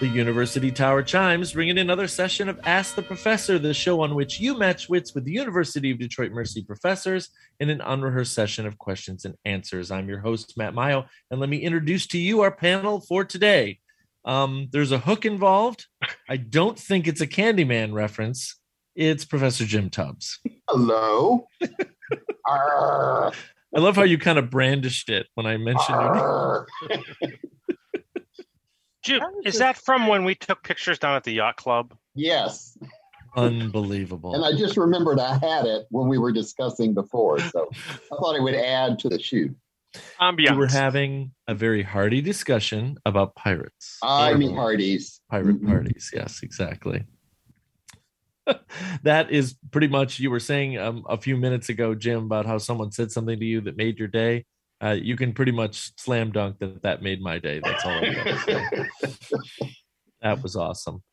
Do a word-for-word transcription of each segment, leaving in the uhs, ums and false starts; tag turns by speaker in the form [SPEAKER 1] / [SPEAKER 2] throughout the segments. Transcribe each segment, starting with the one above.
[SPEAKER 1] The University Tower chimes, bringing in another session of Ask the Professor, the show on which you match wits with the University of Detroit Mercy professors in an unrehearsed session of questions and answers. I'm your host, Matt Mayo, and let me introduce to you our panel for today. Um, there's a hook involved. I don't think it's a Candyman reference. It's Professor Jim Tubbs.
[SPEAKER 2] Hello.
[SPEAKER 1] I love how you kind of brandished it when I mentioned your name.
[SPEAKER 3] Jim, is that from when we took pictures down at the yacht club?
[SPEAKER 2] Yes.
[SPEAKER 1] Unbelievable.
[SPEAKER 2] And I just remembered I had it when we were discussing before, so I thought it would add to the shoot.
[SPEAKER 3] Ambiance.
[SPEAKER 1] We were having a very hearty discussion about pirates.
[SPEAKER 2] I mean parties.
[SPEAKER 1] Pirate
[SPEAKER 2] Mm-hmm.
[SPEAKER 1] parties, yes, exactly. That is pretty much, you were saying um, a few minutes ago, Jim, about how someone said something to you that made your day. Uh, you can pretty much slam dunk that that made my day. That's all I'm going to say. That was awesome.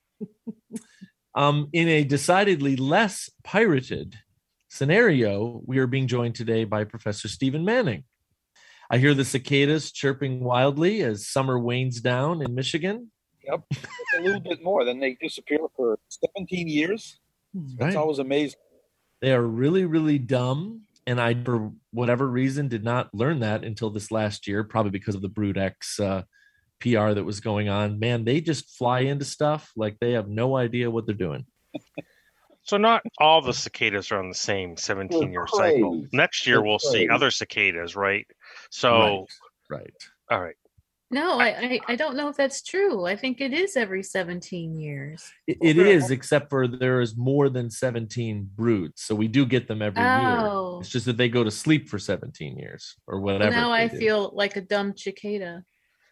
[SPEAKER 1] Um, in a decidedly less pirated scenario, we are being joined today by Professor Stephen Manning. I hear the cicadas chirping wildly as summer wanes down in Michigan.
[SPEAKER 4] Yep, it's a little bit more. Then they disappear for seventeen years. It's
[SPEAKER 1] Right.
[SPEAKER 4] always amazing.
[SPEAKER 1] They are really, really dumb. And I, for whatever reason, did not learn that until this last year, probably because of the Brood X uh, P R that was going on. Man, they just fly into stuff like they have no idea what they're doing.
[SPEAKER 3] So not all the cicadas are on the same seventeen-year cycle. Next year, we'll see other cicadas, right? So,
[SPEAKER 1] right. right.
[SPEAKER 3] All right.
[SPEAKER 5] No, I, I, I don't know if that's true. I think it is every seventeen years.
[SPEAKER 1] It, it is, except for there is more than seventeen broods. So we do get them every
[SPEAKER 5] Oh.
[SPEAKER 1] year. It's just that they go to sleep for seventeen years or whatever.
[SPEAKER 5] Now I
[SPEAKER 1] they do.
[SPEAKER 5] feel like a dumb cicada.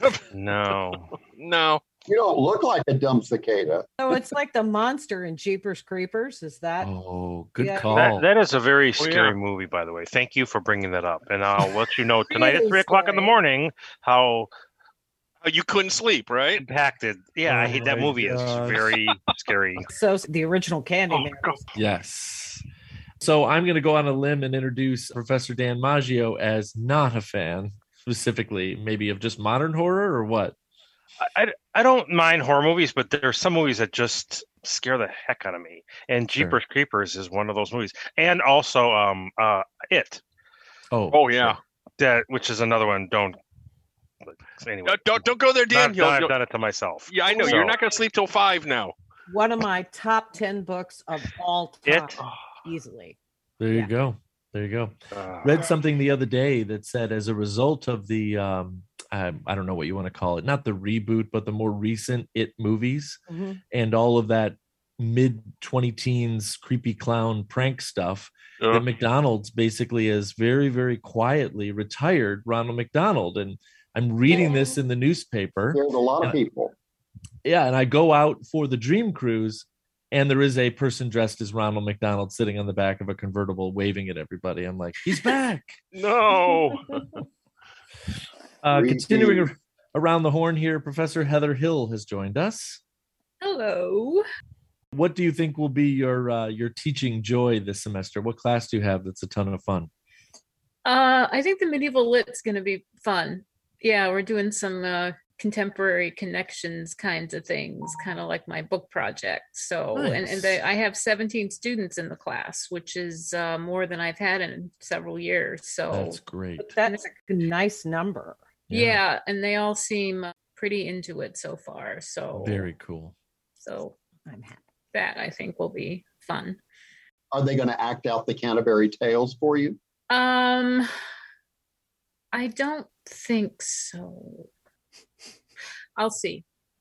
[SPEAKER 3] No.
[SPEAKER 6] No.
[SPEAKER 2] You don't look like a dumb cicada.
[SPEAKER 7] So it's like the monster in Jeepers Creepers. Is that?
[SPEAKER 1] Oh, good
[SPEAKER 7] Yeah.
[SPEAKER 1] call.
[SPEAKER 3] That, that is a very scary
[SPEAKER 6] yeah.
[SPEAKER 3] movie, by the way. Thank you for bringing that up. And I'll let you know tonight at
[SPEAKER 7] Really
[SPEAKER 3] three o'clock in the
[SPEAKER 7] scary.
[SPEAKER 3] morning how
[SPEAKER 6] Oh, you couldn't sleep, right?
[SPEAKER 3] impacted. Yeah, I
[SPEAKER 1] Oh
[SPEAKER 3] hate that
[SPEAKER 1] my
[SPEAKER 3] movie. It's
[SPEAKER 1] gosh.
[SPEAKER 3] very scary.
[SPEAKER 7] So the original Candyman.
[SPEAKER 1] Yes. So I'm going to go on a limb and introduce Professor Dan Maggio as not a fan, specifically maybe of just modern horror or what?
[SPEAKER 3] I, I, I don't mind horror movies, but there are some movies that just scare the heck out of me. And
[SPEAKER 1] Sure.
[SPEAKER 3] Jeepers Creepers is one of those movies. And also um uh It,
[SPEAKER 1] Oh,
[SPEAKER 6] Oh, yeah.
[SPEAKER 1] sure.
[SPEAKER 3] that which is another one. Don't anyway.
[SPEAKER 6] No, don't don't go there, Dan.
[SPEAKER 3] Not,
[SPEAKER 6] You'll-
[SPEAKER 3] I've
[SPEAKER 6] you'll-
[SPEAKER 3] done it to myself.
[SPEAKER 6] yeah, I know.
[SPEAKER 3] So,
[SPEAKER 6] You're not going to sleep till five now.
[SPEAKER 7] One of my top ten books of all time,
[SPEAKER 3] It.
[SPEAKER 7] easily.
[SPEAKER 1] There you
[SPEAKER 7] Yeah.
[SPEAKER 1] go. There you go.
[SPEAKER 3] Uh,
[SPEAKER 1] Read something the other day that said as a result of the, um, I, I don't know what you want to call it, not the reboot, but the more recent It movies
[SPEAKER 7] Mhm.
[SPEAKER 1] and all of that mid twenty teens creepy clown prank stuff,
[SPEAKER 6] Uh,
[SPEAKER 1] that McDonald's basically has very, very quietly retired Ronald McDonald. And I'm reading this in the newspaper.
[SPEAKER 2] There's a lot of
[SPEAKER 1] Yeah.
[SPEAKER 2] people.
[SPEAKER 1] Yeah, and I go out for the Dream Cruise, and there is a person dressed as Ronald McDonald sitting on the back of a convertible waving at everybody. I'm like, he's back.
[SPEAKER 3] no.
[SPEAKER 1] Uh,
[SPEAKER 2] Creepy.
[SPEAKER 1] continuing ar- around the horn here, Professor Heather Hill has joined us.
[SPEAKER 5] Hello.
[SPEAKER 1] What do you think will be your uh, your teaching joy this semester? What class do you have that's a ton of fun?
[SPEAKER 5] Uh, I think the medieval lit's going to be fun. Yeah, we're doing some uh, contemporary connections kinds of things, kind of like my book project. So, and,
[SPEAKER 1] Nice.
[SPEAKER 5] and they, I have seventeen students in the class, which is uh, more than I've had in several years. So,
[SPEAKER 1] That's great.
[SPEAKER 7] But that's a nice number.
[SPEAKER 5] yeah. and they all seem pretty into it so far. So,
[SPEAKER 1] Very cool.
[SPEAKER 5] so
[SPEAKER 7] I'm happy.
[SPEAKER 5] that I think will be fun.
[SPEAKER 2] Are they going to act out the Canterbury Tales for you?
[SPEAKER 5] Um, I don't think so. I'll see.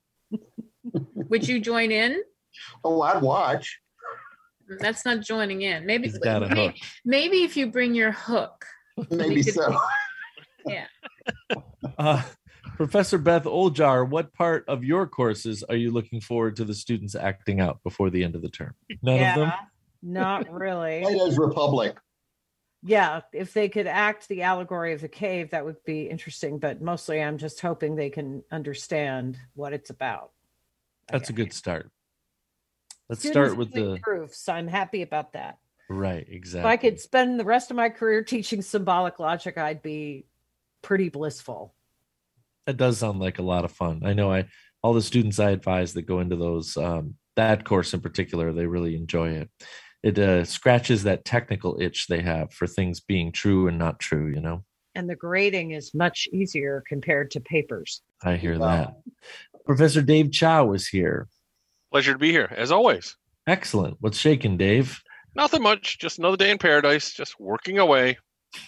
[SPEAKER 5] Would you join in?
[SPEAKER 2] Oh, I'd watch.
[SPEAKER 5] That's not joining in. Maybe
[SPEAKER 1] He's got a
[SPEAKER 5] may-
[SPEAKER 1] hook.
[SPEAKER 5] maybe if you bring your hook.
[SPEAKER 2] Maybe
[SPEAKER 5] could-
[SPEAKER 2] so.
[SPEAKER 5] Yeah.
[SPEAKER 1] Uh, Professor Beth Oljar, what part of your courses are you looking forward to the students acting out before the end of the term? None of them?
[SPEAKER 7] Not really.
[SPEAKER 2] Plato's Republic.
[SPEAKER 7] Yeah, if they could act the allegory of the cave, that would be interesting. But mostly I'm just hoping they can understand what it's about.
[SPEAKER 1] That's a good start. Let's
[SPEAKER 7] Students
[SPEAKER 1] start with
[SPEAKER 7] give me
[SPEAKER 1] the
[SPEAKER 7] proofs. I'm happy about that.
[SPEAKER 1] right,
[SPEAKER 7] If
[SPEAKER 1] exactly.
[SPEAKER 7] I could spend the rest of my career teaching symbolic logic, I'd be pretty blissful.
[SPEAKER 1] That does sound like a lot of fun. I know I all the students I advise that go into those um, that course in particular, they really enjoy it. It uh, scratches that technical itch they have for things being true and not true, you know.
[SPEAKER 7] And the grading is much easier compared to papers.
[SPEAKER 1] I hear that. Professor Dave Chow is here.
[SPEAKER 6] Pleasure to be here, as always.
[SPEAKER 1] Excellent. What's shaking, Dave?
[SPEAKER 6] Nothing much. Just another day in paradise. Just working away.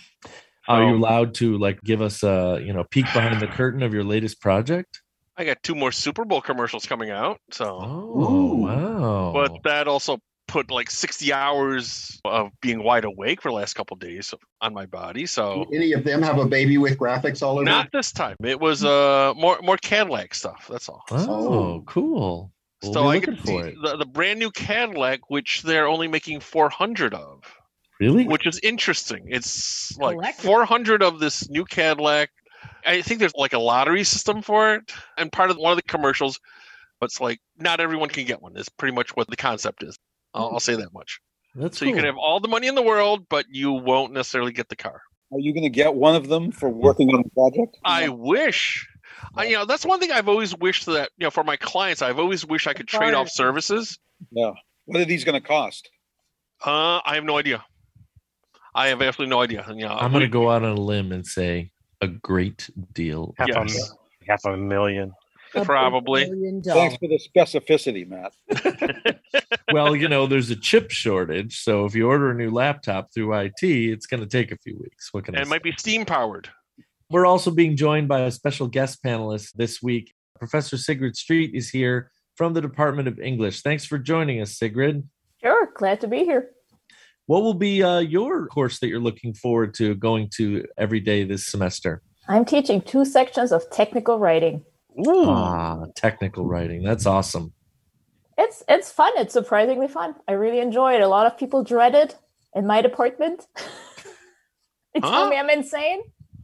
[SPEAKER 1] Are you
[SPEAKER 6] Um,
[SPEAKER 1] allowed to like give us a you know peek behind the curtain of your latest project?
[SPEAKER 6] I got two more Super Bowl commercials coming out. So,
[SPEAKER 1] Oh, wow.
[SPEAKER 6] but that also put like sixty hours of being wide awake for the last couple of days on my body. So,
[SPEAKER 2] Any of them have a baby with graphics all over?
[SPEAKER 6] not this time. It was uh more more Cadillac stuff. That's all.
[SPEAKER 1] Oh, cool. We'll
[SPEAKER 6] so
[SPEAKER 1] be
[SPEAKER 6] I
[SPEAKER 1] looking
[SPEAKER 6] get to see
[SPEAKER 1] for it.
[SPEAKER 6] the, the brand new Cadillac, which they're only making four hundred of.
[SPEAKER 1] Really?
[SPEAKER 6] Which is interesting. It's like
[SPEAKER 7] Collector.
[SPEAKER 6] four hundred of this new Cadillac. I think there's like a lottery system for it. And part of one of the commercials, it's like not everyone can get one. Is pretty much what the concept is. I'll, I'll say that much.
[SPEAKER 1] That's
[SPEAKER 6] So you
[SPEAKER 1] cool.
[SPEAKER 6] can have all the money in the world, but you won't necessarily get the car.
[SPEAKER 4] Are you going to get one of them for working on the project?
[SPEAKER 6] I wish. I, you know, that's one thing I've always wished that, you know, for my clients, I've always wished I could trade off services.
[SPEAKER 4] Yeah. What are these going to cost?
[SPEAKER 6] Uh, I have no idea. I have absolutely no idea. You know,
[SPEAKER 1] I'm going to go out on a limb and say a great deal.
[SPEAKER 3] Half,
[SPEAKER 6] Yes.
[SPEAKER 3] a, half a million.
[SPEAKER 6] Probably.
[SPEAKER 7] A million
[SPEAKER 4] Thanks
[SPEAKER 7] dollars.
[SPEAKER 4] for the specificity, Matt.
[SPEAKER 1] Well, you know, there's a chip shortage. So if you order a new laptop through I T, it's going to take a few weeks. What can I
[SPEAKER 6] And it
[SPEAKER 1] say?
[SPEAKER 6] might be steam powered.
[SPEAKER 1] We're also being joined by a special guest panelist this week. Professor Sigrid Street is here from the Department of English. Thanks for joining us, Sigrid.
[SPEAKER 8] Sure, glad to be here.
[SPEAKER 1] What will be uh, your course that you're looking forward to going to every day this semester?
[SPEAKER 8] I'm teaching two sections of technical writing.
[SPEAKER 1] Ah, technical writing. That's awesome.
[SPEAKER 8] It's it's fun. It's surprisingly fun. I really enjoy it. A lot of people dread it in my department. They tell
[SPEAKER 6] Huh?
[SPEAKER 8] me I'm insane.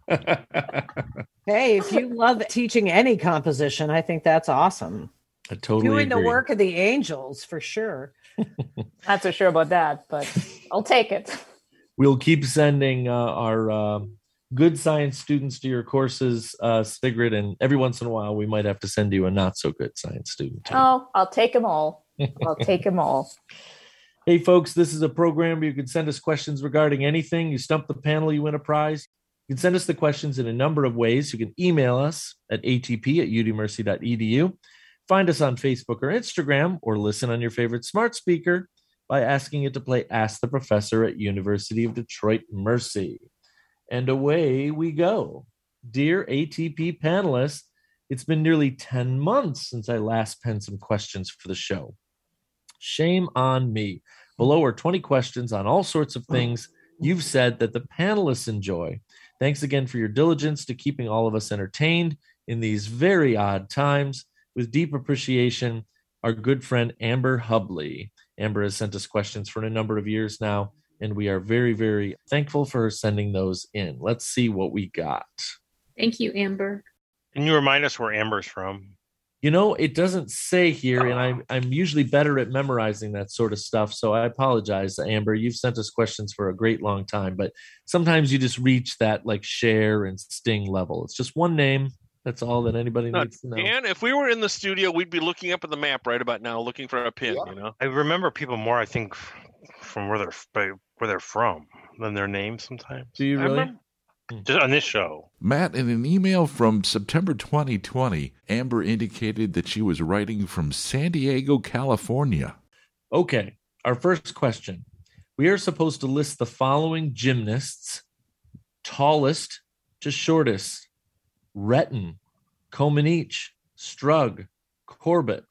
[SPEAKER 7] Hey, if you love teaching any composition, I think that's awesome.
[SPEAKER 1] I totally
[SPEAKER 7] Doing the
[SPEAKER 1] agree.
[SPEAKER 7] work of the angels for sure.
[SPEAKER 8] Not so sure about that, but I'll take it.
[SPEAKER 1] We'll keep sending uh, our um good science students to your courses, uh, Sigrid, and every once in a while we might have to send you a not so good science student. too.
[SPEAKER 8] Oh, I'll take them all. I'll take them all.
[SPEAKER 1] Hey, folks, this is a program where you can send us questions regarding anything. You stump the panel, you win a prize. You can send us the questions in a number of ways. You can email us at atp at udmercy dot edu. Find us on Facebook or Instagram, or listen on your favorite smart speaker by asking it to play Ask the Professor at University of Detroit Mercy. And away we go. Dear A T P panelists, it's been nearly ten months since I last penned some questions for the show. Shame on me. Below are twenty questions on all sorts of things you've said that the panelists enjoy. Thanks again for your diligence to keeping all of us entertained in these very odd times. With deep appreciation, our good friend Amber Hubley. Amber has sent us questions for a number of years now, and we are very, very thankful for her sending those in. Let's see what we got.
[SPEAKER 5] Thank you, Amber.
[SPEAKER 3] Can you remind us where Amber's from?
[SPEAKER 1] You know, it doesn't say here, and I'm, I'm usually better at memorizing that sort of stuff, so I apologize, Amber. You've sent us questions for a great long time, but sometimes you just reach that like share and sting level. It's just one name. That's all that anybody
[SPEAKER 6] No,
[SPEAKER 1] needs to know.
[SPEAKER 6] And if we were in the studio, we'd be looking up at the map right about now, looking for a pin.
[SPEAKER 2] Yeah.
[SPEAKER 6] You know,
[SPEAKER 3] I remember people more, I think, f- from where they're by where they're from than their names sometimes.
[SPEAKER 1] Do you
[SPEAKER 3] I
[SPEAKER 1] really?
[SPEAKER 3] remember- Just on this show.
[SPEAKER 9] Matt, in an email from September twenty twenty, Amber indicated that she was writing from San Diego, California.
[SPEAKER 1] Okay, our first question. We are supposed to list the following gymnasts, tallest to shortest: Retton, Comaneci, Strug, Corbett.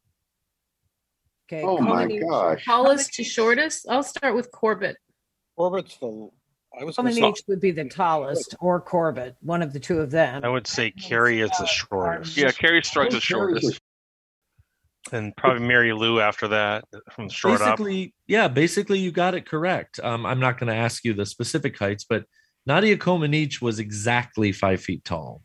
[SPEAKER 7] Okay.
[SPEAKER 2] Oh my
[SPEAKER 7] Comaneci-
[SPEAKER 2] gosh.
[SPEAKER 5] Tallest to shortest? I'll start with Corbett.
[SPEAKER 4] Corbett's the. I was going to say.
[SPEAKER 7] Comaneci would be the tallest, or Corbett, one of the two of them.
[SPEAKER 3] I would say Carrie is the shortest.
[SPEAKER 6] yeah, Carrie Strug's the shortest.
[SPEAKER 3] And probably Mary Lou after that from short up.
[SPEAKER 1] Basically, yeah, basically you got it correct. Um, I'm not going to ask you the specific heights, but Nadia Comaneci was exactly five feet tall.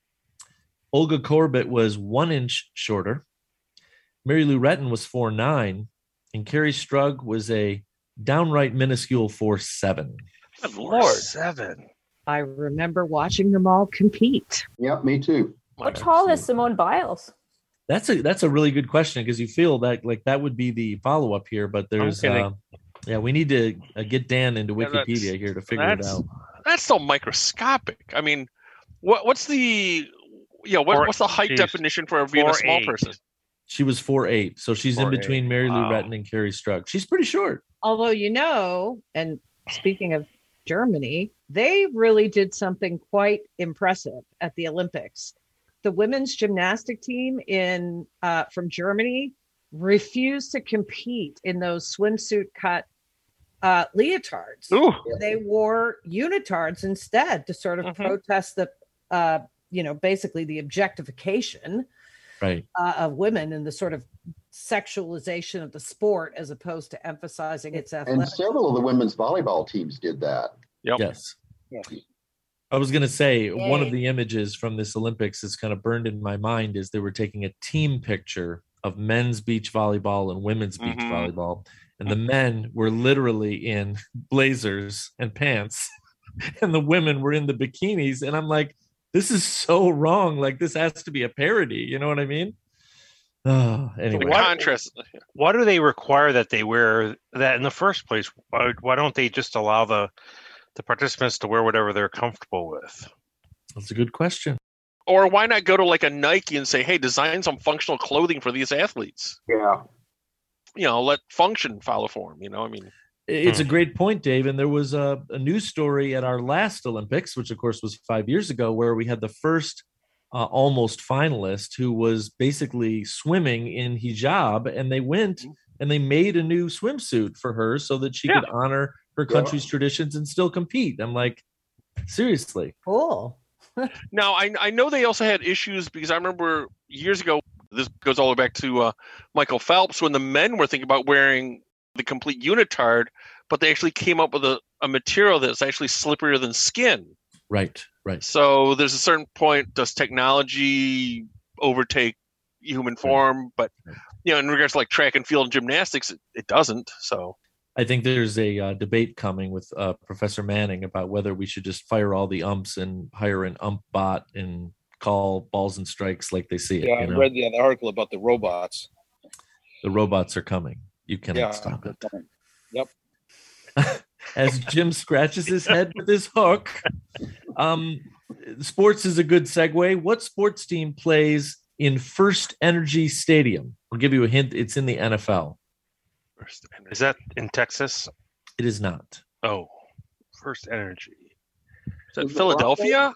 [SPEAKER 1] Olga Corbett was one inch shorter. Mary Lou Retton was four nine, and Carrie Strug was a downright minuscule four seven.
[SPEAKER 3] Good Lord. Seven.
[SPEAKER 7] I remember watching them all compete.
[SPEAKER 2] Yep, me too.
[SPEAKER 8] How tall is Simone Biles?
[SPEAKER 1] That's a that's a really good question because you feel that like that would be the follow up here, but there's
[SPEAKER 3] Okay.
[SPEAKER 1] uh, yeah we need to uh, get Dan into
[SPEAKER 6] Yeah, that's-
[SPEAKER 1] Wikipedia here to figure it
[SPEAKER 6] that's-
[SPEAKER 1] out.
[SPEAKER 6] That's still microscopic. I mean, what what's the you know what,
[SPEAKER 3] Four-
[SPEAKER 6] what's the height
[SPEAKER 3] geez,
[SPEAKER 6] definition for being a
[SPEAKER 3] four
[SPEAKER 6] small
[SPEAKER 3] eight.
[SPEAKER 6] person?
[SPEAKER 1] She was four eight, so she's in
[SPEAKER 3] four
[SPEAKER 1] between
[SPEAKER 3] eight.
[SPEAKER 1] Mary Lou
[SPEAKER 3] Wow.
[SPEAKER 1] Retton and Carrie Strug. She's pretty short.
[SPEAKER 7] Although, you know, and speaking of Germany, they really did something quite impressive at the Olympics. The women's gymnastic team in uh, from Germany refused to compete in those swimsuit cut uh, leotards.
[SPEAKER 6] Ooh,
[SPEAKER 7] They wore unitards instead to sort of
[SPEAKER 3] Mhm.
[SPEAKER 7] protest the, uh, you know, basically the objectification
[SPEAKER 1] Right.
[SPEAKER 7] uh, of women and the sort of sexualization of the sport as opposed to emphasizing its
[SPEAKER 2] And
[SPEAKER 7] athletics.
[SPEAKER 2] several of the women's volleyball teams did that.
[SPEAKER 6] Yep.
[SPEAKER 1] Yes.
[SPEAKER 4] Yeah.
[SPEAKER 1] I was going to say one
[SPEAKER 8] Yay.
[SPEAKER 1] of the images from this Olympics that's kind of burned in my mind is they were taking a team picture of men's beach volleyball and women's beach
[SPEAKER 6] Mhm.
[SPEAKER 1] volleyball. And the men were literally in blazers and pants, and the women were in the bikinis. And I'm like, this is so wrong. Like, this has to be a parody. You know what I mean? Oh,
[SPEAKER 6] The
[SPEAKER 1] anyway.
[SPEAKER 3] What-
[SPEAKER 6] contrast.
[SPEAKER 3] Why do they require that they wear that in the first place? Why, why don't they just allow the the participants to wear whatever they're comfortable with?
[SPEAKER 1] That's a good question.
[SPEAKER 6] Or why not go to like a Nike and say, hey, design some functional clothing for these athletes?
[SPEAKER 2] Yeah.
[SPEAKER 6] You know, let function follow form. You know, I mean,
[SPEAKER 1] It's a great point, Dave. And there was a, a news story at our last Olympics, which of course was five years ago, where we had the first uh, almost finalist who was basically swimming in hijab, and they went and they made a new swimsuit for her so that she
[SPEAKER 3] Yeah.
[SPEAKER 1] could honor her country's traditions and still compete. I'm like, seriously.
[SPEAKER 7] Cool.
[SPEAKER 6] now I I know they also had issues because I remember years ago. This goes all the way back to uh, Michael Phelps when the men were thinking about wearing the complete unitard, but they actually came up with a, a material that's actually slipperier than skin.
[SPEAKER 1] Right, right.
[SPEAKER 6] So there's a certain point, does technology overtake human form? But, you know, in regards to like track and field and gymnastics, it, it doesn't. So
[SPEAKER 1] I think there's a uh, debate coming with uh, Professor Manning about whether we should just fire all the umps and hire an ump bot and call balls and strikes like they see it.
[SPEAKER 4] Yeah, I
[SPEAKER 1] you know?
[SPEAKER 4] read the, the article about the robots.
[SPEAKER 1] The robots are coming. You cannot
[SPEAKER 4] Yeah.
[SPEAKER 1] stop it.
[SPEAKER 4] Yep.
[SPEAKER 1] As Jim scratches his head with his hook. Um, sports is a good segue. What sports team plays in First Energy Stadium? I'll give you a hint. It's in the N F L.
[SPEAKER 3] Is that in Texas?
[SPEAKER 1] It is not.
[SPEAKER 3] Oh, First Energy.
[SPEAKER 6] is that
[SPEAKER 2] Is it
[SPEAKER 6] Philadelphia?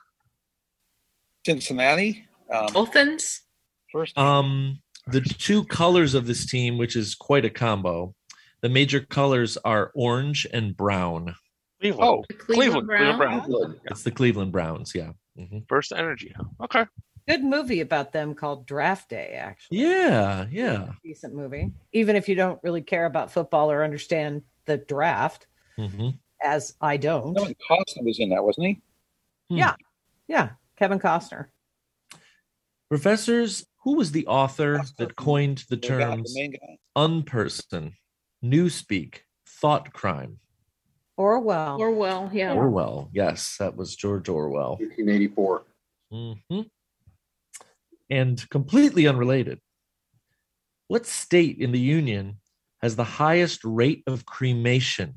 [SPEAKER 4] Cincinnati. Um,
[SPEAKER 5] Dolphins?
[SPEAKER 4] first.
[SPEAKER 1] Um, the two colors of this team, which is quite a combo, the major colors are orange and brown.
[SPEAKER 3] Cleveland.
[SPEAKER 6] Oh,
[SPEAKER 5] The
[SPEAKER 6] Cleveland. Cleveland
[SPEAKER 5] Browns?
[SPEAKER 6] Browns.
[SPEAKER 2] Good.
[SPEAKER 1] It's the Cleveland Browns. Yeah. Mhm.
[SPEAKER 6] First Energy. Okay.
[SPEAKER 7] Good movie about them called Draft Day, actually.
[SPEAKER 1] Yeah. Yeah.
[SPEAKER 7] Decent movie. Even if you don't really care about football or understand the draft,
[SPEAKER 1] hmm
[SPEAKER 7] as I don't.
[SPEAKER 4] Kevin Costner was in that, wasn't he?
[SPEAKER 7] Yeah. Yeah. Kevin Costner.
[SPEAKER 1] Professors, who was the author that coined the
[SPEAKER 4] The guy, the
[SPEAKER 1] terms
[SPEAKER 4] main guy.
[SPEAKER 1] unperson, newspeak, thought crime?
[SPEAKER 7] Orwell.
[SPEAKER 5] Orwell, yeah.
[SPEAKER 1] Orwell. Yes, that was George Orwell.
[SPEAKER 2] nineteen eighty-four.
[SPEAKER 1] hmm And completely unrelated, what state in the Union has the highest rate of cremation?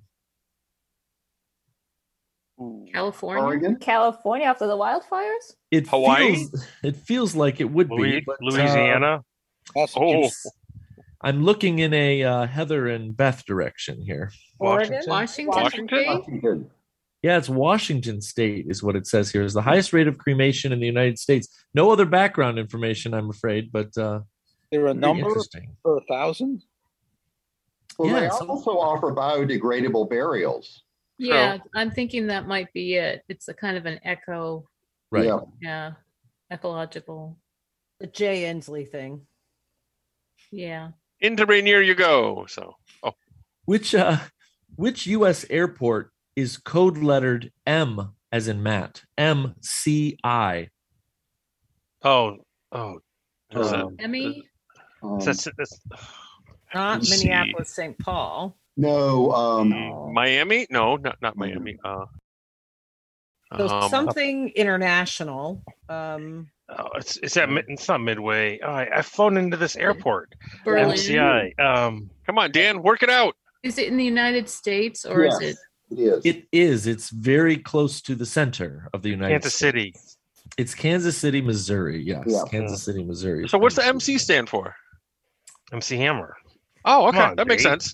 [SPEAKER 5] California?
[SPEAKER 2] Oregon?
[SPEAKER 8] California after the wildfires?
[SPEAKER 1] It
[SPEAKER 6] Hawaii?
[SPEAKER 1] Feels, it feels like it would be.
[SPEAKER 3] Louis-
[SPEAKER 1] but, uh,
[SPEAKER 3] Louisiana.
[SPEAKER 4] Massachusetts.
[SPEAKER 1] I'm looking in a uh, Heather and Beth direction here.
[SPEAKER 7] Oregon?
[SPEAKER 5] Washington?
[SPEAKER 6] Washington?
[SPEAKER 5] State?
[SPEAKER 2] Washington.
[SPEAKER 1] Yeah, it's Washington State is what it says here. Is the highest rate of cremation in the United States. No other background information, I'm afraid, but uh,
[SPEAKER 4] There are a
[SPEAKER 1] very
[SPEAKER 4] number
[SPEAKER 1] interesting.
[SPEAKER 4] per thousand.
[SPEAKER 2] Well,
[SPEAKER 1] Yeah,
[SPEAKER 2] they
[SPEAKER 1] some-
[SPEAKER 2] also offer biodegradable burials.
[SPEAKER 5] Yeah, I'm thinking that might be it. It's a kind of an echo,
[SPEAKER 1] Right.
[SPEAKER 2] Yeah.
[SPEAKER 5] yeah, ecological.
[SPEAKER 7] The Jay Inslee thing.
[SPEAKER 5] Yeah.
[SPEAKER 6] Into Rainier you go. So, oh,
[SPEAKER 1] Which uh, which U S airport is code lettered M as in Matt? M C I.
[SPEAKER 3] Oh, oh. Is that-
[SPEAKER 2] Um,
[SPEAKER 5] Emmy?
[SPEAKER 2] Um,
[SPEAKER 3] that's, that's,
[SPEAKER 7] Not
[SPEAKER 6] Let's see.
[SPEAKER 7] Minneapolis, Saint Paul.
[SPEAKER 2] no, um,
[SPEAKER 7] Oh.
[SPEAKER 6] Miami? No, not not Miami. Uh,
[SPEAKER 7] So
[SPEAKER 3] Um,
[SPEAKER 7] something international. Um,
[SPEAKER 3] oh, it's it's at mid- it's not Midway. Oh, I, I flown into this airport.
[SPEAKER 5] Berlin.
[SPEAKER 3] M C I. Um,
[SPEAKER 6] Come on, Dan, work it out.
[SPEAKER 5] Is it in the United States or
[SPEAKER 2] Yes,
[SPEAKER 5] is it?
[SPEAKER 2] it is.
[SPEAKER 1] It is. It's very close to the center of the United
[SPEAKER 3] Kansas
[SPEAKER 1] States.
[SPEAKER 3] City.
[SPEAKER 1] It's Kansas City, Missouri. Yes,
[SPEAKER 2] Yeah.
[SPEAKER 1] Kansas City, Missouri.
[SPEAKER 6] So what's the M C stand for?
[SPEAKER 3] M C Hammer.
[SPEAKER 6] Oh, okay,
[SPEAKER 3] Come on,
[SPEAKER 6] that makes
[SPEAKER 3] Dave.
[SPEAKER 6] sense.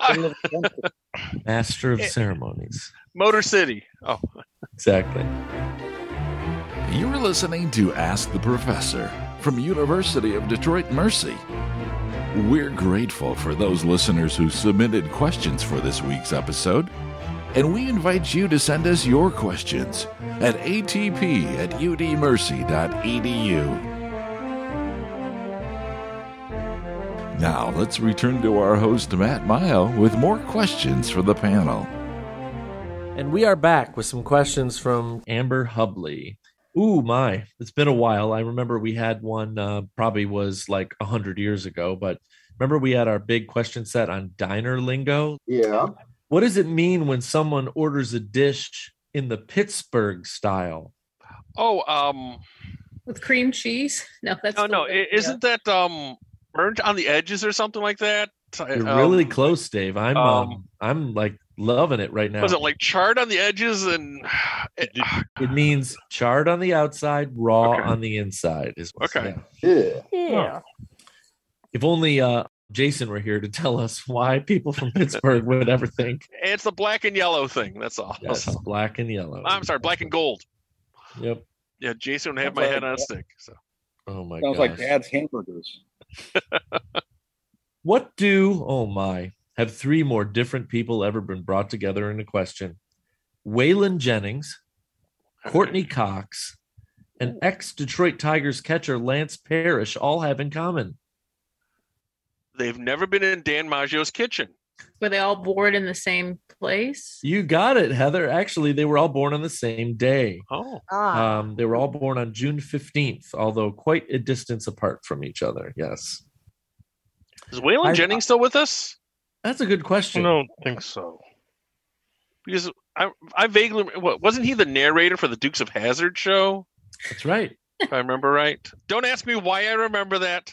[SPEAKER 1] Master of
[SPEAKER 3] Eh.
[SPEAKER 1] Ceremonies.
[SPEAKER 6] Motor City. Oh,
[SPEAKER 1] Exactly.
[SPEAKER 9] You're listening to Ask the Professor from University of Detroit Mercy. We're grateful for those listeners who submitted questions for this week's episode, and we invite you to send us your questions at atp at udmercy.edu. Now, let's return to our host, Matt Mayo, with more questions for the panel.
[SPEAKER 1] And we are back with some questions from Amber Hubley. Ooh, my. It's been a while. I remember we had one, uh, probably was like one hundred years ago, but remember we had our big question set on diner lingo?
[SPEAKER 2] Yeah.
[SPEAKER 1] What does it mean when someone orders a dish in the Pittsburgh style?
[SPEAKER 6] oh, um,
[SPEAKER 5] With cream cheese? No, that's
[SPEAKER 6] no,
[SPEAKER 5] the
[SPEAKER 6] no,
[SPEAKER 5] way-
[SPEAKER 6] i- isn't that um burnt on the edges or something like that?
[SPEAKER 1] You're
[SPEAKER 6] Um,
[SPEAKER 1] really close, Dave. I'm um,
[SPEAKER 6] um,
[SPEAKER 1] I'm like loving it right now.
[SPEAKER 6] Was it like charred on the edges and? It,
[SPEAKER 1] It means charred on the outside, raw
[SPEAKER 6] Okay.
[SPEAKER 1] on the inside. Is
[SPEAKER 6] Okay.
[SPEAKER 1] yeah.
[SPEAKER 2] Yeah.
[SPEAKER 8] Yeah.
[SPEAKER 1] If only uh, Jason were here to tell us why people from Pittsburgh would ever think
[SPEAKER 6] it's the black and yellow thing. That's all.
[SPEAKER 1] yes, black and yellow.
[SPEAKER 6] I'm sorry, black and gold.
[SPEAKER 1] Yep.
[SPEAKER 6] Yeah, Jason would have
[SPEAKER 4] Sounds
[SPEAKER 6] my
[SPEAKER 4] like-
[SPEAKER 6] head on a stick. So
[SPEAKER 1] Oh my
[SPEAKER 4] Sounds
[SPEAKER 1] gosh.
[SPEAKER 4] like Dad's hamburgers.
[SPEAKER 1] What do, oh my, have three more different people ever been brought together in a question? Waylon Jennings, Courtney Cox, and ex-Detroit Tigers catcher Lance Parrish all have in common.
[SPEAKER 6] they've never been in Dan Maggio's kitchen.
[SPEAKER 5] Were they all bored in the same place?
[SPEAKER 1] You got it, Heather. Actually, they were all born on the same day.
[SPEAKER 6] Oh,
[SPEAKER 7] ah,
[SPEAKER 1] Um, they were all born on June fifteenth, although quite a distance apart from each other. Yes.
[SPEAKER 6] is Waylon
[SPEAKER 1] I-
[SPEAKER 6] Jennings still with us?
[SPEAKER 1] That's a good
[SPEAKER 3] I
[SPEAKER 1] question.
[SPEAKER 3] don't think so.
[SPEAKER 6] Because I, I vaguely what, wasn't he the narrator for the Dukes of Hazzard show?
[SPEAKER 1] That's right.
[SPEAKER 6] If I remember right. Don't ask me why I remember that.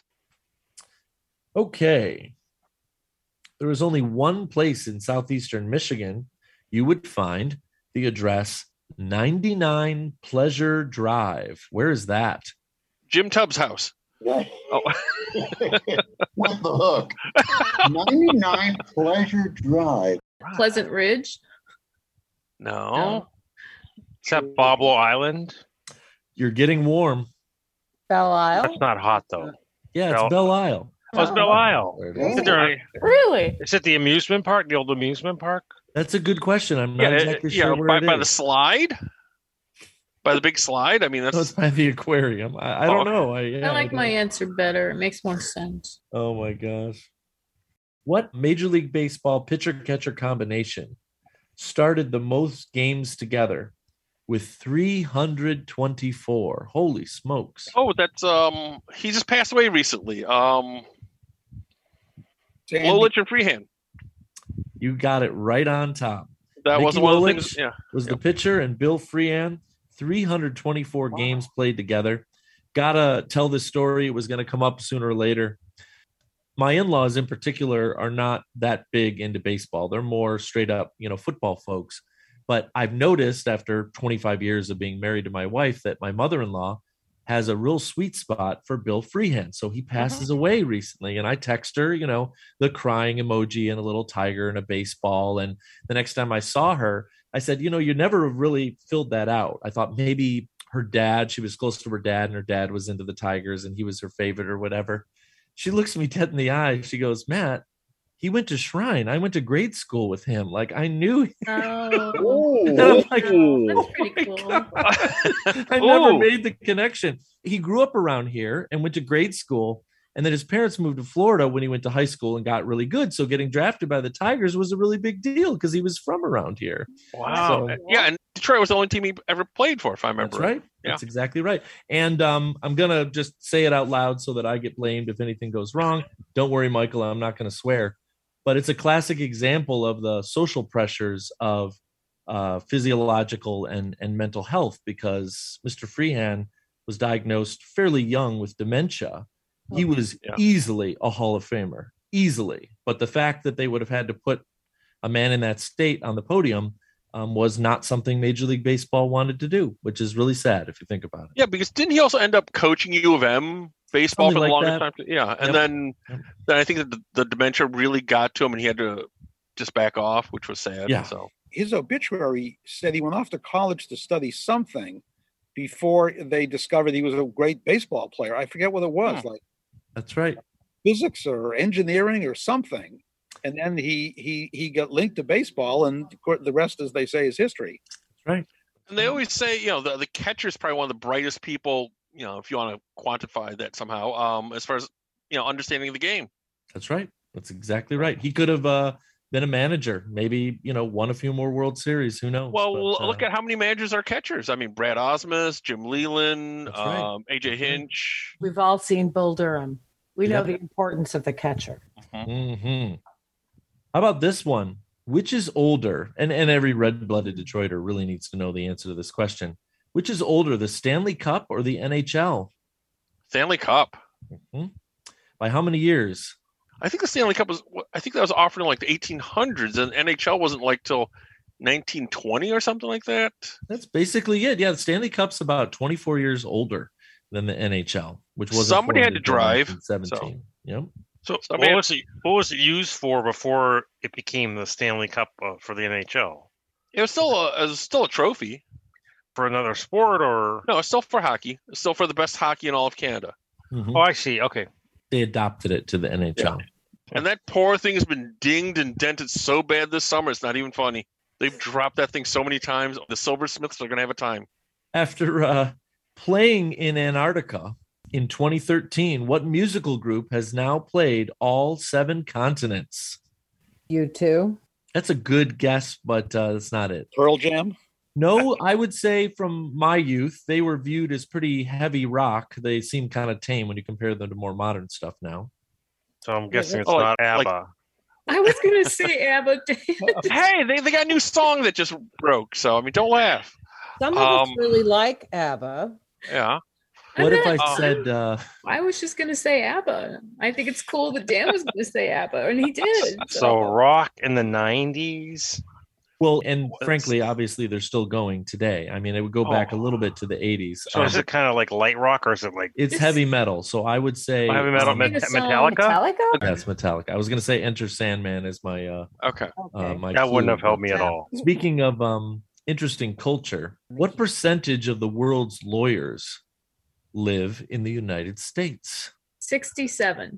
[SPEAKER 1] Okay. There was only one place in southeastern Michigan you would find the address ninety-nine Pleasure Drive. Where is that?
[SPEAKER 6] Jim Tubbs' house. Oh.
[SPEAKER 2] With the hook. ninety-nine Pleasure Drive.
[SPEAKER 5] Pleasant Ridge?
[SPEAKER 6] No.
[SPEAKER 5] No.
[SPEAKER 3] Is that Boblo Island?
[SPEAKER 1] You're getting warm.
[SPEAKER 7] Belle Isle.
[SPEAKER 3] That's not hot though.
[SPEAKER 1] Yeah, it's
[SPEAKER 3] Belle-
[SPEAKER 1] Belle Isle.
[SPEAKER 3] Oh, it's Belle Isle.
[SPEAKER 1] There it
[SPEAKER 2] Oh.
[SPEAKER 1] is.
[SPEAKER 3] Is, there,
[SPEAKER 8] Really?
[SPEAKER 3] is it the amusement park? The old amusement park?
[SPEAKER 1] That's a good question. I'm not
[SPEAKER 6] Yeah,
[SPEAKER 1] exactly
[SPEAKER 6] yeah,
[SPEAKER 1] sure where
[SPEAKER 6] by,
[SPEAKER 1] it
[SPEAKER 6] by the
[SPEAKER 1] is.
[SPEAKER 6] slide? By the big slide? I mean,
[SPEAKER 1] No, it's
[SPEAKER 6] that's
[SPEAKER 1] by the aquarium. I, I
[SPEAKER 6] Oh.
[SPEAKER 1] don't know. I, yeah,
[SPEAKER 5] I like
[SPEAKER 1] don't
[SPEAKER 5] my
[SPEAKER 1] know.
[SPEAKER 5] answer better. It makes more sense.
[SPEAKER 1] Oh my gosh. What Major League Baseball pitcher catcher combination started the most games together with three hundred twenty-four? Holy smokes.
[SPEAKER 6] oh, that's um he just passed away recently. Um
[SPEAKER 4] Sandy,
[SPEAKER 6] Lolich and Freehand.
[SPEAKER 1] You got it right on top.
[SPEAKER 6] That
[SPEAKER 1] Mickey
[SPEAKER 6] wasn't one of the
[SPEAKER 1] Lolich?
[SPEAKER 6] things. Yeah.
[SPEAKER 1] Was the pitcher and Bill Freehan, three hundred twenty-four games played together. Gotta tell this story. It was going to come up sooner or later. My in-laws in particular are not that big into baseball. They're more straight up, you know, football folks. But I've noticed after twenty-five years of being married to my wife that my mother-in-law has a real sweet spot for Bill Freehan. So he passes away recently. And I text her, you know, the crying emoji and a little tiger and a baseball. And the next time I saw her, I said, you know, you never really filled that out. I thought maybe her dad, she was close to her dad and her dad was into the Tigers and he was her favorite or whatever. She looks me dead in the eye. She goes, Matt, he went to Shrine. I went to grade school with him. Like I knew.
[SPEAKER 5] Oh,
[SPEAKER 1] And I'm like,
[SPEAKER 5] that's pretty cool.
[SPEAKER 1] I never
[SPEAKER 6] Ooh.
[SPEAKER 1] made the connection. He grew up around here and went to grade school. And then his parents moved to Florida when he went to high school and got really good. So getting drafted by the Tigers was a really big deal because he was from around here.
[SPEAKER 6] Wow.
[SPEAKER 1] So-
[SPEAKER 6] yeah, and Detroit was the only team he ever played for, if I remember
[SPEAKER 1] That's right.
[SPEAKER 6] Yeah.
[SPEAKER 1] That's exactly right. And um, I'm going to just say it out loud so that I get blamed if anything goes wrong. Don't worry, Michael. I'm not going to swear. But it's a classic example of the social pressures of uh, physiological and, and mental health, because Mister Freehan was diagnosed fairly young with dementia. He was
[SPEAKER 6] Yeah.
[SPEAKER 1] easily a Hall of Famer, easily. But the fact that they would have had to put a man in that state on the podium um, was not something Major League Baseball wanted to do, which is really sad if you think about it.
[SPEAKER 6] Yeah, because didn't he also end up coaching U of M baseball
[SPEAKER 1] Something
[SPEAKER 6] for the
[SPEAKER 1] like
[SPEAKER 6] longest
[SPEAKER 1] that.
[SPEAKER 6] time? Yeah, and
[SPEAKER 1] Yep.
[SPEAKER 6] then
[SPEAKER 1] Yep.
[SPEAKER 6] then I think that the, the dementia really got to him, and he had to just back off, which was sad.
[SPEAKER 1] Yeah.
[SPEAKER 6] So
[SPEAKER 4] His obituary said he went off to college to study something before they discovered he was a great baseball player. I forget what it was,
[SPEAKER 6] Hmm.
[SPEAKER 4] like
[SPEAKER 1] That's right.
[SPEAKER 4] physics or engineering or something. And then he he he got linked to baseball, and of course, the rest, as they say, is history.
[SPEAKER 1] That's right.
[SPEAKER 6] and they always say, you know, the the catcher is probably one of the brightest people, you know, if you want to quantify that somehow, um, as far as you know, understanding the game.
[SPEAKER 1] That's right. That's exactly right. He could have uh, been a manager, maybe, you know, won a few more World Series. Who knows?
[SPEAKER 6] Well,
[SPEAKER 1] But, uh,
[SPEAKER 6] look at how many managers are catchers. I mean, Brad Osmus, Jim Leland,
[SPEAKER 1] That's right.
[SPEAKER 6] um, A J
[SPEAKER 1] That's right.
[SPEAKER 6] Hinch.
[SPEAKER 7] We've all seen Bull Durham. We know
[SPEAKER 1] Yeah.
[SPEAKER 7] the importance of the catcher.
[SPEAKER 1] mhm. How about this one? Which is older? And, and every red-blooded Detroiter really needs to know the answer to this question. Which is older, the Stanley Cup or the N H L?
[SPEAKER 6] Stanley Cup.
[SPEAKER 1] Mhm. By how many years?
[SPEAKER 6] I think the Stanley Cup was. I think that was offered in like the eighteen hundreds, and N H L wasn't like till nineteen twenty or something like that.
[SPEAKER 1] That's basically it. Yeah, the Stanley Cup's about twenty-four years older than the N H L, which was
[SPEAKER 6] Somebody had to drive,
[SPEAKER 1] seventeen. Yep.
[SPEAKER 10] So
[SPEAKER 6] So, I
[SPEAKER 10] what
[SPEAKER 6] mean-
[SPEAKER 10] was it? What was it used for before it became the Stanley Cup uh, for the N H L?
[SPEAKER 6] It was still a, it was still a trophy.
[SPEAKER 10] For another sport, or
[SPEAKER 6] No, it's still for hockey. It's still for the best hockey in all of Canada.
[SPEAKER 1] Mhm.
[SPEAKER 10] oh, I see. Okay,
[SPEAKER 1] They adopted it to the N H L.
[SPEAKER 6] And that poor thing has been dinged and dented so bad this summer. It's not even funny. They've dropped that thing so many times. The Silversmiths are going to have a time.
[SPEAKER 1] After uh, playing in Antarctica in twenty thirteen, what musical group has now played all seven continents?
[SPEAKER 7] You too?
[SPEAKER 1] That's a good guess, but uh, that's not it.
[SPEAKER 4] Pearl Jam.
[SPEAKER 1] No, I would say from my youth, they were viewed as pretty heavy rock. They seem kind of tame when you compare them to more modern stuff now.
[SPEAKER 10] so I'm guessing it's
[SPEAKER 6] Oh,
[SPEAKER 10] not
[SPEAKER 6] like-
[SPEAKER 10] ABBA.
[SPEAKER 5] I was gonna say ABBA.
[SPEAKER 6] Hey, they, they got a new song that just broke. So, I mean, don't laugh.
[SPEAKER 7] Some of us
[SPEAKER 6] Um,
[SPEAKER 7] really like ABBA.
[SPEAKER 6] Yeah.
[SPEAKER 5] I'm
[SPEAKER 1] What if I
[SPEAKER 5] not-
[SPEAKER 6] Oh.
[SPEAKER 1] said, uh,
[SPEAKER 5] I was just gonna say ABBA. I think it's cool that Dan was gonna say ABBA, and he did.
[SPEAKER 10] So rock in the nineties.
[SPEAKER 1] well, and
[SPEAKER 6] Was-
[SPEAKER 1] frankly, obviously, they're still going today. I mean, it would go back a
[SPEAKER 6] Oh.
[SPEAKER 1] little bit to the eighties.
[SPEAKER 10] So
[SPEAKER 1] Um,
[SPEAKER 10] is it kind of like light rock, or is it like
[SPEAKER 1] it's
[SPEAKER 5] It's-
[SPEAKER 1] heavy metal. So I would say
[SPEAKER 10] heavy metal?
[SPEAKER 1] um,
[SPEAKER 10] Met-
[SPEAKER 5] Sing a song.
[SPEAKER 10] Metallica?
[SPEAKER 8] Metallica?
[SPEAKER 1] That's Metallica. I was going to say Enter Sandman is my uh,
[SPEAKER 6] Okay.
[SPEAKER 7] Okay.
[SPEAKER 1] uh my
[SPEAKER 10] That wouldn't
[SPEAKER 1] clue,
[SPEAKER 10] have helped
[SPEAKER 1] but-
[SPEAKER 10] me at all.
[SPEAKER 1] Speaking of um interesting culture, what percentage of the world's lawyers live in the United States?
[SPEAKER 5] Sixty-seven.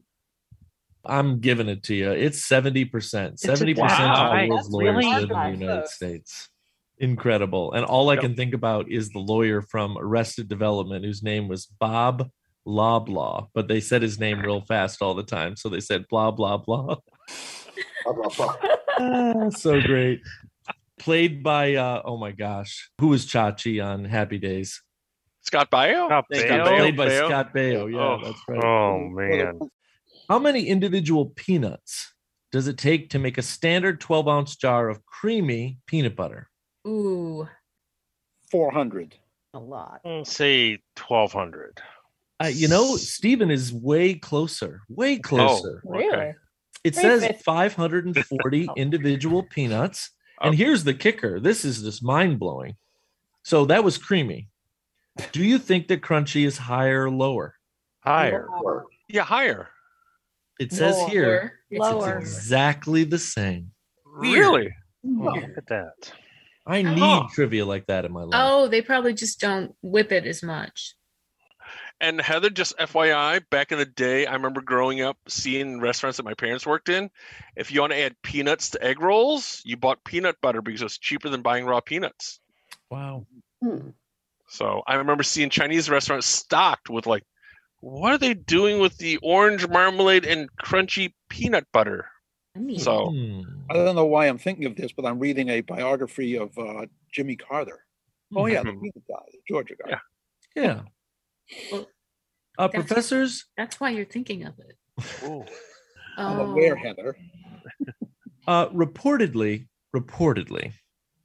[SPEAKER 1] I'm giving it to you. It's seventy percent.
[SPEAKER 7] a
[SPEAKER 1] seventy percent of
[SPEAKER 10] wow.
[SPEAKER 1] the world's
[SPEAKER 7] That's
[SPEAKER 1] lawyers
[SPEAKER 10] really
[SPEAKER 1] live in the
[SPEAKER 7] high.
[SPEAKER 1] United States. Incredible. And all I can think about is the lawyer from Arrested Development whose name was Bob Loblaw, but they said his name real fast all the time. So they said blah, blah, blah.
[SPEAKER 2] Blah, blah, blah.
[SPEAKER 1] Ah, so great. Played by, uh, oh my gosh, who was Chachi on Happy Days?
[SPEAKER 6] Scott Baio?
[SPEAKER 10] Scott
[SPEAKER 6] Scott
[SPEAKER 10] Baio?
[SPEAKER 6] Baio.
[SPEAKER 1] Played by
[SPEAKER 6] Baio.
[SPEAKER 1] Scott Baio. Yeah,
[SPEAKER 6] Oh.
[SPEAKER 1] that's right.
[SPEAKER 10] Oh man,
[SPEAKER 1] How many individual peanuts does it take to make a standard twelve ounce jar of creamy peanut butter?
[SPEAKER 5] Ooh.
[SPEAKER 4] four hundred.
[SPEAKER 7] A lot.
[SPEAKER 10] let's say twelve hundred.
[SPEAKER 1] Uh, you know, Stephen is way closer, way closer.
[SPEAKER 8] Really?
[SPEAKER 6] Okay.
[SPEAKER 1] It
[SPEAKER 8] Three
[SPEAKER 1] says
[SPEAKER 8] fifty.
[SPEAKER 1] five hundred forty individual peanuts. And
[SPEAKER 6] Okay.
[SPEAKER 1] here's the kicker. This is just mind blowing. So that was creamy. Do you think that crunchy is higher or lower?
[SPEAKER 10] Higher.
[SPEAKER 2] Or
[SPEAKER 6] Yeah, higher.
[SPEAKER 1] It says here
[SPEAKER 5] It's
[SPEAKER 7] Lower.
[SPEAKER 1] it's exactly the same.
[SPEAKER 6] Really?
[SPEAKER 10] Oh, look at that.
[SPEAKER 1] I need
[SPEAKER 6] Oh.
[SPEAKER 1] trivia like that in my life.
[SPEAKER 5] Oh, they probably just don't whip it as much.
[SPEAKER 6] And Heather, just F Y I, back in the day, I remember growing up seeing restaurants that my parents worked in. If you want to add peanuts to egg rolls, you bought peanut butter because it was cheaper than buying raw peanuts.
[SPEAKER 1] Wow.
[SPEAKER 2] hmm.
[SPEAKER 6] So I remember seeing Chinese restaurants stocked with like, what are they doing with the orange marmalade and crunchy peanut butter?
[SPEAKER 5] Mm.
[SPEAKER 6] So
[SPEAKER 1] Hmm.
[SPEAKER 4] I don't know why I'm thinking of this, but I'm reading a biography of uh, Jimmy Carter. Oh yeah, the
[SPEAKER 6] Mhm.
[SPEAKER 4] peanut guy, the Georgia guy.
[SPEAKER 6] Yeah.
[SPEAKER 1] Yeah.
[SPEAKER 5] Well,
[SPEAKER 1] Uh,
[SPEAKER 5] that's-
[SPEAKER 1] professors,
[SPEAKER 5] That's why you're thinking of it.
[SPEAKER 10] Ooh.
[SPEAKER 4] I'm
[SPEAKER 5] Oh.
[SPEAKER 4] aware, Heather.
[SPEAKER 1] uh, reportedly, reportedly,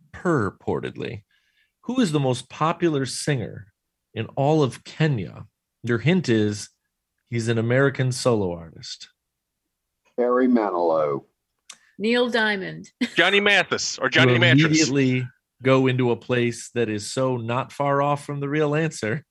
[SPEAKER 1] purportedly, who is the most popular singer in all of Kenya? Your hint is he's an American solo artist.
[SPEAKER 2] Barry Manilow.
[SPEAKER 5] Neil Diamond.
[SPEAKER 6] Johnny Mathis or Johnny
[SPEAKER 1] you
[SPEAKER 6] Mattress.
[SPEAKER 1] Immediately go into a place that is so not far off from the real answer.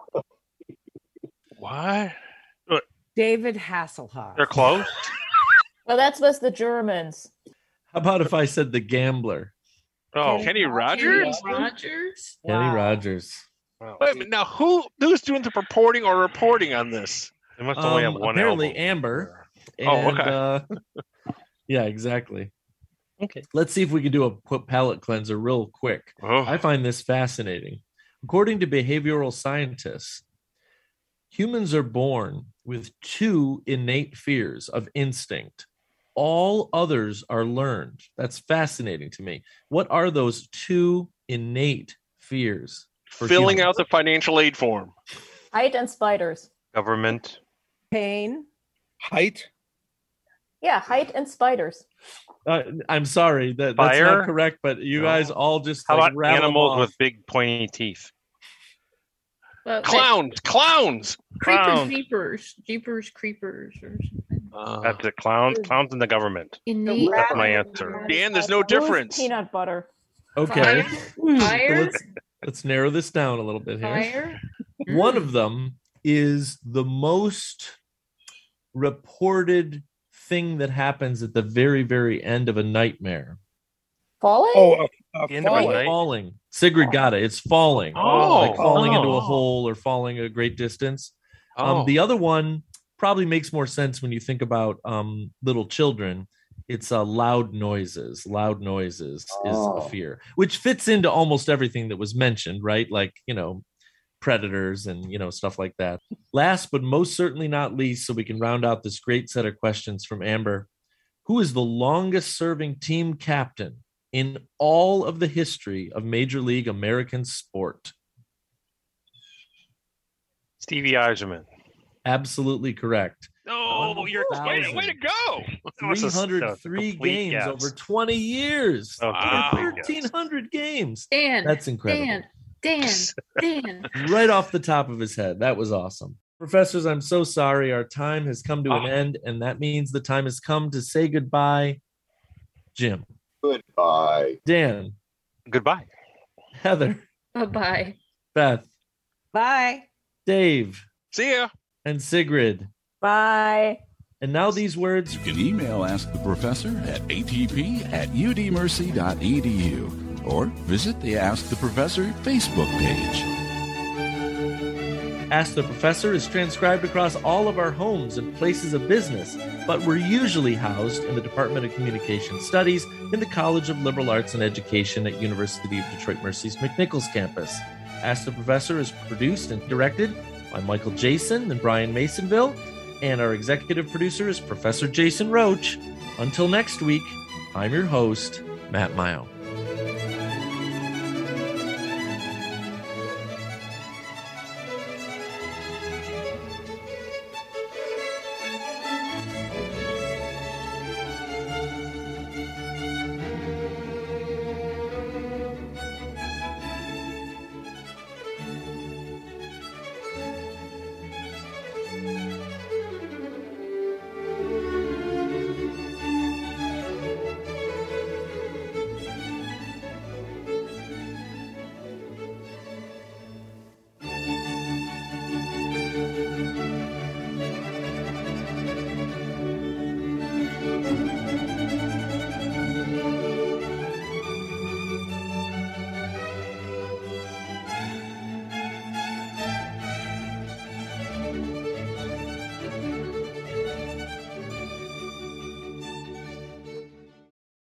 [SPEAKER 6] What?
[SPEAKER 7] David Hasselhoff.
[SPEAKER 3] They're close.
[SPEAKER 8] Well, that was the Germans.
[SPEAKER 1] How about if I said the Gambler?
[SPEAKER 6] Oh,
[SPEAKER 7] Kenny
[SPEAKER 6] Kenny Rogers?
[SPEAKER 5] Kenny Rogers.
[SPEAKER 1] Kenny
[SPEAKER 7] Wow.
[SPEAKER 1] Rogers.
[SPEAKER 3] Wow.
[SPEAKER 6] Wait a minute, now who who's doing the purporting or reporting on this?
[SPEAKER 3] They must only
[SPEAKER 1] Um,
[SPEAKER 3] have one
[SPEAKER 1] apparently
[SPEAKER 3] album.
[SPEAKER 1] Amber.
[SPEAKER 6] Oh,
[SPEAKER 1] And,
[SPEAKER 6] okay.
[SPEAKER 1] uh, yeah, exactly.
[SPEAKER 3] Okay.
[SPEAKER 1] Let's see if we can do a quick palate cleanser real quick.
[SPEAKER 6] Oh,
[SPEAKER 1] I find this fascinating. According to behavioral scientists, humans are born with two innate fears of instinct. All others are learned. That's fascinating to me. What are those two innate fears? for
[SPEAKER 6] filling
[SPEAKER 1] humans?
[SPEAKER 6] out the financial aid form.
[SPEAKER 8] Height and spiders.
[SPEAKER 3] Government.
[SPEAKER 7] Pain.
[SPEAKER 4] Height.
[SPEAKER 8] Yeah, height and spiders.
[SPEAKER 1] Uh, I'm sorry, that, that's
[SPEAKER 3] Fire?
[SPEAKER 1] not correct, but you
[SPEAKER 3] No.
[SPEAKER 1] guys all just
[SPEAKER 3] How
[SPEAKER 1] like
[SPEAKER 3] about
[SPEAKER 1] rattle them
[SPEAKER 3] animals
[SPEAKER 1] off.
[SPEAKER 3] with big pointy teeth?
[SPEAKER 5] Well,
[SPEAKER 6] Clowns, clowns.
[SPEAKER 5] Creepers,
[SPEAKER 3] Clowns.
[SPEAKER 5] Jeepers, Jeepers, Creepers, or something.
[SPEAKER 6] Uh,
[SPEAKER 3] That's it. Clowns. Clowns in the government.
[SPEAKER 5] Innate
[SPEAKER 3] That's my answer.
[SPEAKER 6] Dan, there's no
[SPEAKER 8] Who's
[SPEAKER 6] difference.
[SPEAKER 8] Peanut butter.
[SPEAKER 1] Okay,
[SPEAKER 5] Fire,
[SPEAKER 1] So
[SPEAKER 5] fire,
[SPEAKER 1] let's let's narrow this down a little bit here.
[SPEAKER 5] fire.
[SPEAKER 1] One of them is the most reported thing that happens at the very, very end of a nightmare.
[SPEAKER 8] Falling?
[SPEAKER 4] Oh, uh, uh,
[SPEAKER 3] The end of a
[SPEAKER 4] falling.
[SPEAKER 3] night?
[SPEAKER 1] Falling. Sigrid got it. It's falling.
[SPEAKER 3] Oh,
[SPEAKER 1] like falling into a
[SPEAKER 3] oh.
[SPEAKER 1] hole or falling a great distance.
[SPEAKER 6] Oh.
[SPEAKER 1] Um, the other one probably makes more sense when you think about um, little children. It's uh, loud noises. Loud noises is
[SPEAKER 2] Oh.
[SPEAKER 1] a fear, which fits into almost everything that was mentioned, right? Like, you know, predators and, you know, stuff like that. Last but most certainly not least, so we can round out this great set of questions from Amber, who is the longest serving team captain in all of the history of Major League American sport?
[SPEAKER 3] Stevie Eiserman.
[SPEAKER 1] Absolutely correct.
[SPEAKER 6] Oh, you're way, to- way to go.
[SPEAKER 3] That was a-
[SPEAKER 1] three hundred
[SPEAKER 3] a
[SPEAKER 1] three
[SPEAKER 3] complete
[SPEAKER 1] games
[SPEAKER 3] guess.
[SPEAKER 1] over twenty years.
[SPEAKER 3] Oh,
[SPEAKER 6] Wow.
[SPEAKER 3] complete guess.
[SPEAKER 1] thirteen hundred games.
[SPEAKER 5] Dan,
[SPEAKER 1] That's incredible.
[SPEAKER 5] Dan, Dan, Dan.
[SPEAKER 1] Right off the top of his head. That was awesome. Professors, I'm so sorry. Our time has come to an
[SPEAKER 6] Oh.
[SPEAKER 1] end, and that means the time has come to say goodbye. Jim,
[SPEAKER 2] Goodbye.
[SPEAKER 1] Dan,
[SPEAKER 3] Goodbye.
[SPEAKER 1] Heather,
[SPEAKER 5] Bye-bye.
[SPEAKER 1] Beth,
[SPEAKER 7] Bye.
[SPEAKER 1] Dave,
[SPEAKER 6] See ya.
[SPEAKER 1] and Sigrid.
[SPEAKER 8] Bye.
[SPEAKER 1] And now these words.
[SPEAKER 9] You can email Ask the Professor at atp at udmercy.edu or visit the Ask the Professor Facebook page.
[SPEAKER 1] Ask the Professor is transcribed across all of our homes and places of business, but we're usually housed in the Department of Communication Studies in the College of Liberal Arts and Education at University of Detroit Mercy's McNichols campus. Ask the Professor is produced and directed by Michael Jason and Brian Masonville, and our executive producer is Professor Jason Roach. Until next week, I'm your host, Matt Mayo.